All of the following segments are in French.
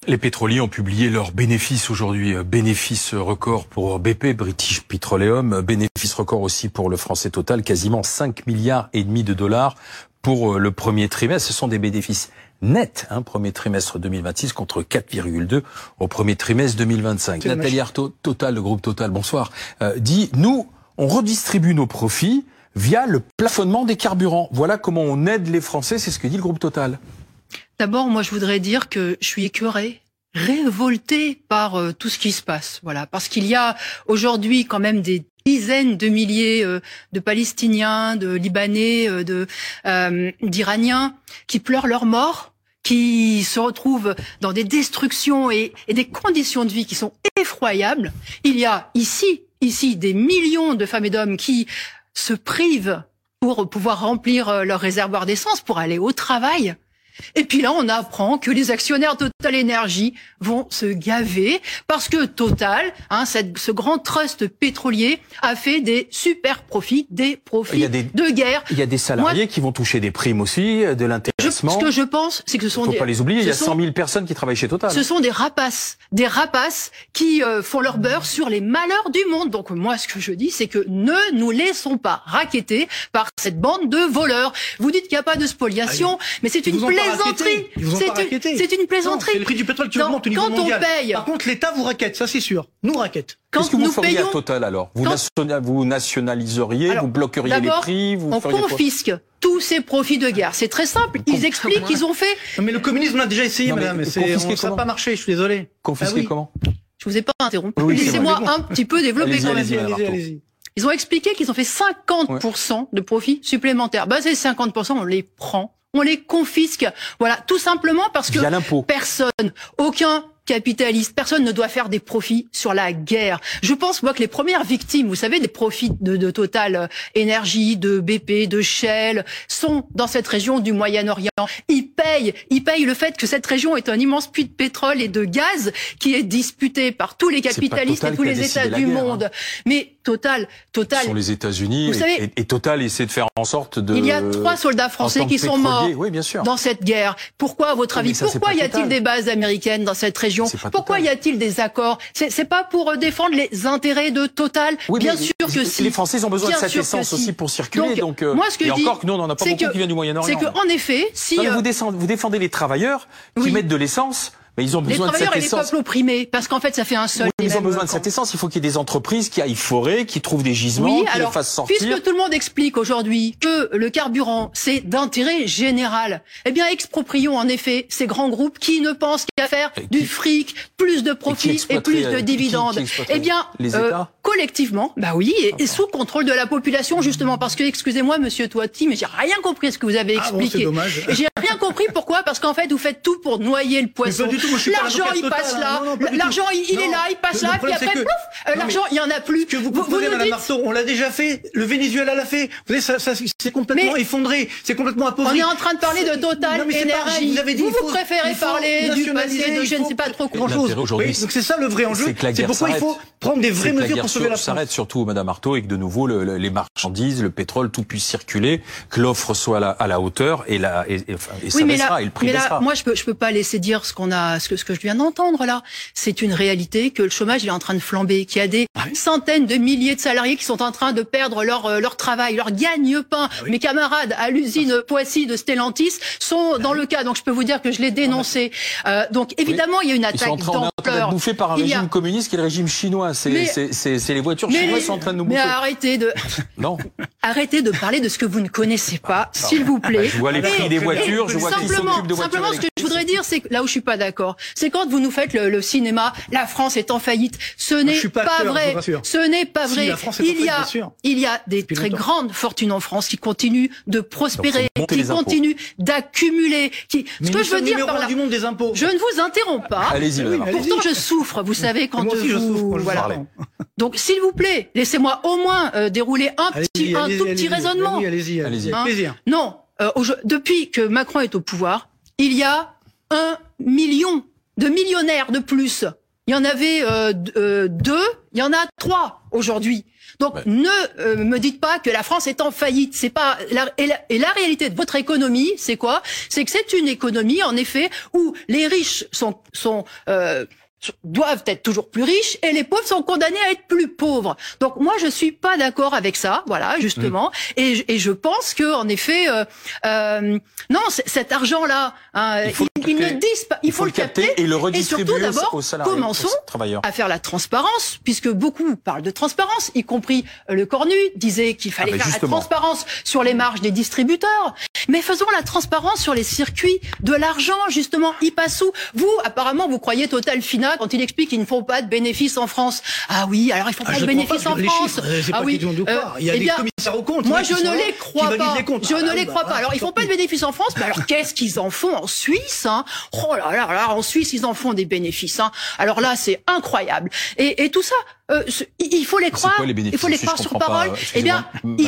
Les pétroliers ont publié leurs bénéfices aujourd'hui. Bénéfices record pour BP, British Petroleum. Bénéfices record aussi pour le français Total, quasiment 5,5 milliards de dollars pour le premier trimestre. Ce sont des bénéfices nets, premier trimestre 2026 contre 4,2 au premier trimestre 2025. Nathalie Arthaud, Total, le groupe Total, bonsoir, dit « Nous, on redistribue nos profits via le plafonnement des carburants. Voilà comment on aide les Français, c'est ce que dit le groupe Total. » D'abord, moi, je voudrais dire que je suis écœurée, révoltée par tout ce qui se passe. Voilà, parce qu'il y a aujourd'hui quand même des dizaines de milliers de Palestiniens, de Libanais, d'Iraniens qui pleurent leur mort, qui se retrouvent dans des destructions et des conditions de vie qui sont effroyables. Il y a ici des millions de femmes et d'hommes qui se privent pour pouvoir remplir leur réservoir d'essence, pour aller au travail. Et puis là, on apprend que les actionnaires Total Énergie vont se gaver parce que Total, ce grand trust pétrolier, a fait des super profits, des profits de guerre. Il y a des salariés qui vont toucher des primes aussi, de l'intéressement. Ce que je pense, c'est que ce sont faut pas les oublier. Il y a 100 000 personnes qui travaillent chez Total. Ce sont des rapaces qui font leur beurre sur les malheurs du monde. Donc moi, ce que je dis, c'est que ne nous laissons pas racketter par cette bande de voleurs. Vous dites qu'il n'y a pas de spoliation, mais c'est une plaisanterie. C'est une plaisanterie. C'est le prix du pétrole qui augmente au niveau mondial. Par contre, l'État vous raquette, ça c'est sûr. Nous raquette. Qu'est-ce que vous feriez à Total alors? Vous nationaliseriez, vous bloqueriez les prix, on confisque tous ces profits de guerre. C'est très simple. Ils expliquent qu'ils ont fait. Mais le communisme l'a déjà essayé, madame. Ça n'a pas marché. Je suis désolé. Confisquer comment? Je vous ai pas interrompu. Laissez-moi un petit peu développer quand même. Allez-y. Ils ont expliqué qu'ils ont fait 50% de profits supplémentaires. Ces 50%, on les prend. On les confisque. Voilà, tout simplement parce que aucun capitaliste, personne ne doit faire des profits sur la guerre. Je pense, moi, que les premières victimes, vous savez, des profits de Total Énergie, de BP, de Shell, sont dans cette région du Moyen-Orient. Ils payent le fait que cette région est un immense puits de pétrole et de gaz qui est disputé par tous les capitalistes et tous les États du monde. Mais Total. Ce sont les États-Unis et Total essaie de faire en sorte de. Il y a 3 soldats français qui sont morts dans cette guerre. Pourquoi, à votre avis, pourquoi y a-t-il des bases américaines dans cette région? Pourquoi y a-t-il des accords? C'est pas pour défendre les intérêts de Total? Bien sûr que si. Les Français ont besoin de cette essence aussi pour circuler. Donc moi, ce que je dis, encore que nous, on n'en a pas beaucoup qui viennent du Moyen-Orient. C'est qu'en effet, si vous défendez les travailleurs qui mettent de l'essence. Mais ils ont besoin de cette essence. Les travailleurs et les peuples opprimés, parce qu'en fait, ça fait un seul. Ils ont besoin de cette essence. Il faut qu'il y ait des entreprises qui aillent forer, qui trouvent des gisements, qui les fassent sortir. Puisque tout le monde explique aujourd'hui que le carburant, c'est d'intérêt général, eh bien, exproprions en effet ces grands groupes qui ne pensent qu'à faire du fric, plus de profits et plus de dividendes. Eh bien, les États collectivement, et sous contrôle de la population, justement, parce que, excusez-moi, monsieur Toiti, mais j'ai rien compris à ce que vous avez expliqué. C'est dommage. Et j'ai rien compris pourquoi, parce qu'en fait, vous faites tout pour noyer le poisson. L'argent, il passe là. L'argent, il est là, il passe là, puis après, plouf, l'argent, il y en a plus. Que vous proposez, madame Arthaud, on l'a déjà fait. Le Venezuela l'a fait. Vous savez, ça c'est complètement effondré. C'est complètement appauvri. On est en train de parler de Total Énergie. Vous préférez parler du passé, de je ne sais pas trop grand chose. Donc c'est ça le vrai enjeu. C'est pourquoi il faut prendre des vraies mesures pour sauver la France. S'arrête surtout, madame Arthaud, et que de nouveau, les marchandises, le pétrole, tout puisse circuler, que l'offre soit à la hauteur et ça baissera, et le prix baissera. Moi, je peux pas laisser dire ce que je viens d'entendre là. C'est une réalité que le chômage il est en train de flamber, qu'il y a des centaines de milliers de salariés qui sont en train de perdre leur travail, leur gagne-pain. Mes camarades à l'usine Poissy de Stellantis sont dans le cas, donc je peux vous dire que je l'ai dénoncé. Donc évidemment, il y a une attaque d'ampleur. On est en train d'être bouffé par un régime communiste qui est le régime chinois. C'est les voitures chinoises qui sont en train de nous bouffer. Mais arrêtez de parler de ce que vous ne connaissez pas, s'il vous plaît. Je vois les prix des voitures, je vois qui s'occupe de voitures. Simplement, ce que je voudrais dire, c'est que là où je suis pas d'accord, c'est quand vous nous faites le cinéma, la France est en faillite. Ce n'est pas vrai. Ce n'est pas vrai. Il y a des très grandes fortunes en France qui continuent de prospérer, qui continuent d'accumuler. Ce que je veux dire par là, du monde des impôts. Je ne vous interromps pas. Allez-y. Pourtant, je souffre. Vous savez quand vous voilà. Donc, s'il vous plaît, laissez-moi au moins dérouler un tout petit raisonnement. Allez-y. Plaisir. Non, depuis que Macron est au pouvoir, il y a 1 million de millionnaires de plus il y en avait 2, il y en a 3 aujourd'hui. Donc ne me dites pas que la France est en faillite. C'est pas la réalité de votre économie, c'est quoi? C'est que c'est une économie en effet où les riches doivent être toujours plus riches et les pauvres sont condamnés à être plus pauvres. Donc moi je suis pas d'accord avec ça, voilà justement. Et je pense que en effet non, cet argent là, ils ne disent pas, il faut le capter et le redistribuer et surtout d'abord aux salariés, commençons aux travailleurs. à faire la transparence, puisque beaucoup parlent de transparence, y compris le Cornu disait qu'il fallait faire la transparence sur les marges des distributeurs. Mais faisons la transparence sur les circuits de l'argent, justement. Il passe où? Vous, apparemment, vous croyez Total Fina quand il explique qu'ils ne font pas de bénéfices en France. Ah oui, alors ils font pas de bénéfices en France. Ah oui, il y a des commissaires aux comptes. Moi, je ne les crois pas. Je ne les crois pas. Alors, ils font pas de bénéfices en France, mais alors qu'est-ce qu'ils en font en Suisse, hein? Oh là là là, en Suisse, ils en font des bénéfices, hein. Alors là, c'est incroyable. Et tout ça, il faut les croire. Il faut les croire sur parole. Eh bien,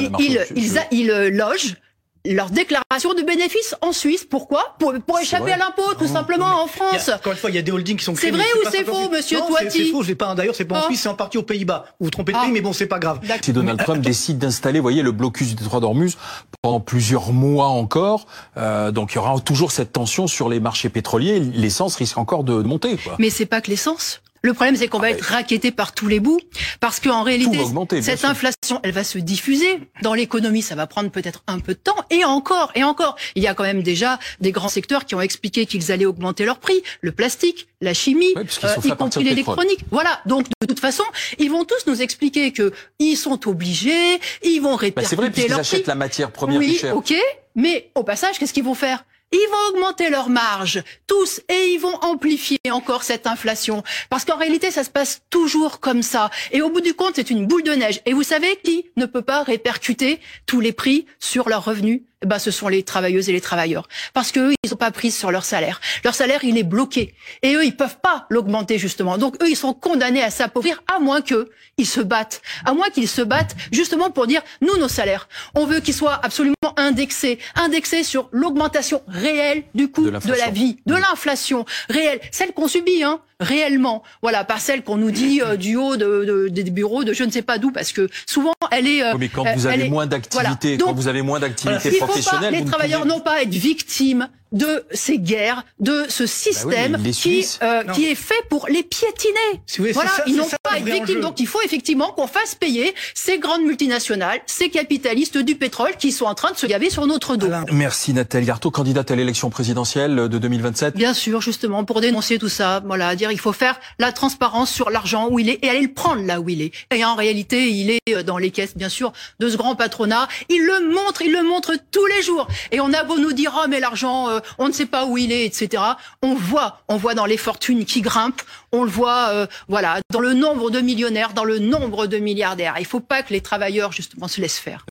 ils logent leur déclaration de bénéfices en Suisse. Pourquoi? Pour échapper à l'impôt, tout simplement, en France. Encore une fois, il y a des holdings qui sont créés. C'est vrai ou c'est faux, monsieur Toiti? C'est faux, d'ailleurs, c'est pas en Suisse, c'est en partie aux Pays-Bas. Vous vous trompez de pays, mais bon, c'est pas grave. Si Donald Trump décide d'installer, voyez, le blocus du détroit d'Ormuz pendant plusieurs mois encore, donc il y aura toujours cette tension sur les marchés pétroliers, l'essence risque encore de monter, quoi. Mais c'est pas que l'essence. Le problème, c'est qu'on va être racketté par tous les bouts, parce qu'en réalité, cette inflation, elle va se diffuser dans l'économie. Ça va prendre peut-être un peu de temps, et encore. Il y a quand même déjà des grands secteurs qui ont expliqué qu'ils allaient augmenter leurs prix. Le plastique, la chimie, y compris l'électronique. Voilà. Donc, de toute façon, ils vont tous nous expliquer que ils sont obligés, ils vont répercuter c'est vrai, puisqu'ils achètent la matière première plus chère. Ok. Mais au passage, qu'est-ce qu'ils vont faire? Ils vont augmenter leurs marges, tous, et ils vont amplifier encore cette inflation. Parce qu'en réalité, ça se passe toujours comme ça. Et au bout du compte, c'est une boule de neige. Et vous savez qui ne peut pas répercuter tous les prix sur leurs revenus? Eh ben, ce sont les travailleuses et les travailleurs. Parce qu'eux, ils n'ont pas pris sur leur salaire. Leur salaire, il est bloqué. Et eux, ils peuvent pas l'augmenter, justement. Donc, eux, ils sont condamnés à s'appauvrir, à moins qu'ils se battent. À moins qu'ils se battent, justement, pour dire, nous, nos salaires, on veut qu'ils soient absolument indexés sur l'augmentation réelle du coût de la vie, de l'inflation réelle, celle qu'on subit, hein, réellement. Voilà, pas celle qu'on nous dit du haut des bureaux de je ne sais pas d'où, parce que souvent, elle est... mais quand vous avez moins d'activité, quand vous avez moins d'activité professionnelle... Les travailleurs n'ont pas à être victimes de ces guerres, de ce système qui est fait pour les piétiner. Voilà, ils n'ont pas à être victimes. Donc il faut effectivement qu'on fasse payer ces grandes multinationales, ces capitalistes du pétrole qui sont en train de se gaver sur notre dos. Merci Nathalie Arthaud, candidate à l'élection présidentielle de 2027. Bien sûr, justement, pour dénoncer tout ça, voilà, dire il faut faire la transparence sur l'argent où il est et aller le prendre là où il est. Et en réalité, il est dans les caisses, bien sûr, de ce grand patronat. Il le montre tous les jours. Et on a beau nous dire, oh mais l'argent, on ne sait pas où il est, etc. On voit dans les fortunes qui grimpent, on le voit, voilà, dans le nombre de millionnaires, dans le nombre de milliardaires. Il ne faut pas que les travailleurs, justement, se laissent faire.